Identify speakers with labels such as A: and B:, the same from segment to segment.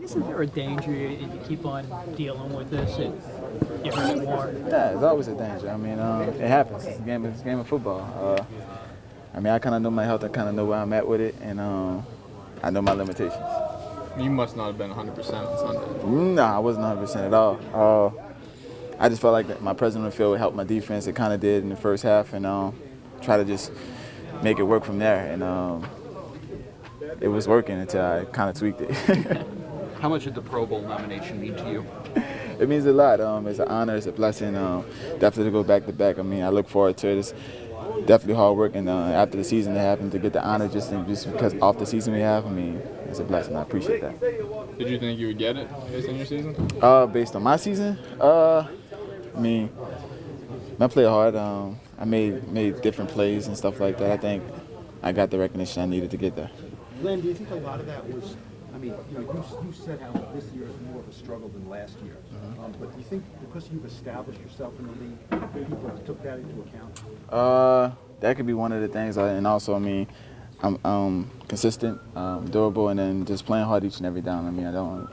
A: Isn't there a danger if you keep on dealing with this and you hurt more?
B: Yeah, there's always a danger. I mean, it happens. It's a game of football. I mean, I kind of know my health. I kind of know where I'm at with it, and I know my limitations.
C: You must not have been 100% on Sunday.
B: Nah, I wasn't 100% at all. I just felt like that my presence on the field would help my defense. It kind of did in the first half, and try to just make it work from there. And it was working until I kind of tweaked it.
D: How much did the Pro Bowl nomination mean to you?
B: It means a lot. It's an honor. It's a blessing. Definitely to go back to back. I mean, I look forward to it. It's definitely hard work, and after the season, to happen to get the honor just because off the season we have. I mean, it's a blessing. I appreciate that.
C: Did you think you would get it based on your season?
B: Based on my season, I mean, I played hard. I made different plays and stuff like that. I think I got the recognition I needed to get there.
E: Glenn, do you think a lot of that was? I mean, you said how this year is more of a struggle than last year. But do you think because you've established yourself in the league, people took that into account?
B: That could be one of the things. And also, I mean, I'm consistent, durable, and then just playing hard each and every down. I mean,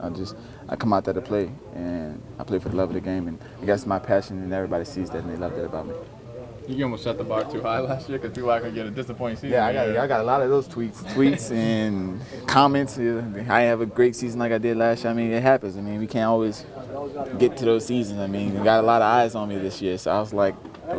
B: I come out there to play, and I play for the love of the game. And I guess my passion, and everybody sees that, and they love that about me.
C: You almost set the bar too high last year because people are going to get a disappointing season.
B: Yeah, I got a lot of those tweets and comments. I have a great season like I did last year. I mean, it happens. I mean, we can't always get to those seasons. I mean, we got a lot of eyes on me this year, so I was like, I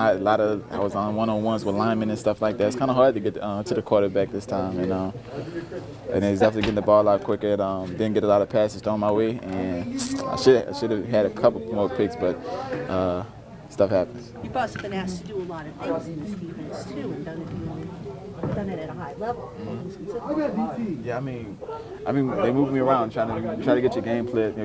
B: was on one-on-ones with linemen and stuff like that. It's kind of hard to get to the quarterback this time, and he's definitely getting the ball a lot quicker. Didn't get a lot of passes thrown my way, and I should have had a couple more picks, but stuff happens.
F: You've also been asked to do a lot of things in this defense too, and done it at a high level.
B: Yeah, I mean, they move me around, try to get your game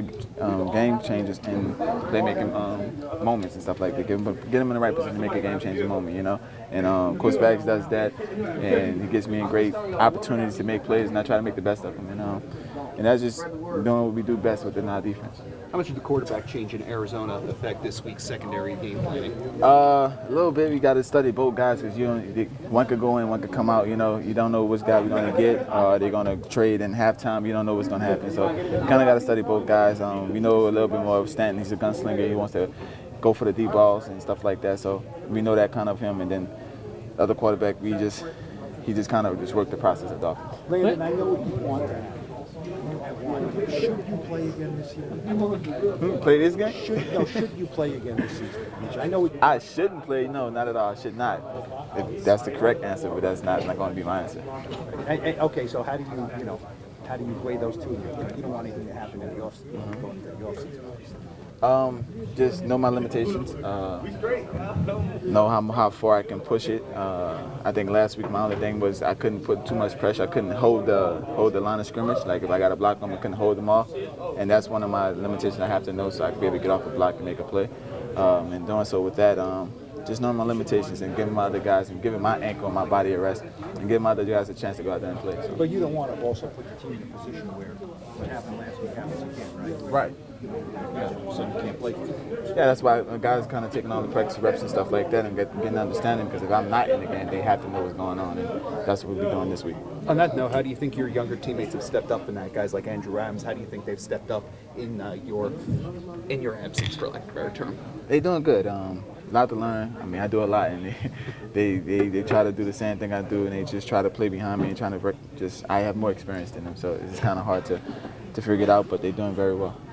B: game changes and playmaking moments and stuff like that. Get them in the right position to make a game changing moment, you know. And Coach Baggs does that, and he gives me great opportunities to make plays, and I try to make the best of them. And that's just doing what we do best within our defense.
D: How much did the quarterback change in Arizona affect this week's secondary game planning?
B: A little bit. We got to study both guys because one could go in, one could come out. You know, you don't know which guy we're going to get. They're going to trade in halftime. You don't know what's going to happen. So you kind of got to study both guys. We know a little bit more of Stanton. He's a gunslinger. He wants to go for the deep balls and stuff like that. So we know that kind of him. And then the other quarterback, he just kind of worked the process of the offense.
E: Landon, I know what you want to have. Should you play again this year?
B: Play this game?
E: Should you play again this season? I know
B: I shouldn't play. No, not at all. I should not. If that's the correct answer, but that's not going to be my answer.
E: Okay, so how do you weigh those two? You don't want anything to happen in the offseason.
B: Just know my limitations. Know how far I can push it. I think last week my only thing was I couldn't put too much pressure. I couldn't hold the line of scrimmage. Like if I got to block them, I couldn't hold them off. And that's one of my limitations I have to know so I can be able to get off a block and make a play. And doing so with that, just knowing my limitations and giving my other guys and giving my ankle and my body a rest and giving my other guys a chance to go out there and play. So.
E: But you don't want to also put the team in a position where what happened last week happens again, right?
B: Right.
E: So you can't play.
B: Yeah, that's why guys kind of taking all the practice reps and stuff like that and getting understanding because if I'm not in the game, they have to know what's going on, and that's what we'll be doing this week.
D: On that note, how do you think your younger teammates have stepped up in that? Guys like Andrew Adams, how do you think they've stepped up in your absence, for lack of a better term?
B: They doing good. A lot to learn. I mean, I do a lot, and they try to do the same thing I do, and they just try to play behind me and trying to work. I have more experience than them, so it's kind of hard to figure it out, but they're doing very well.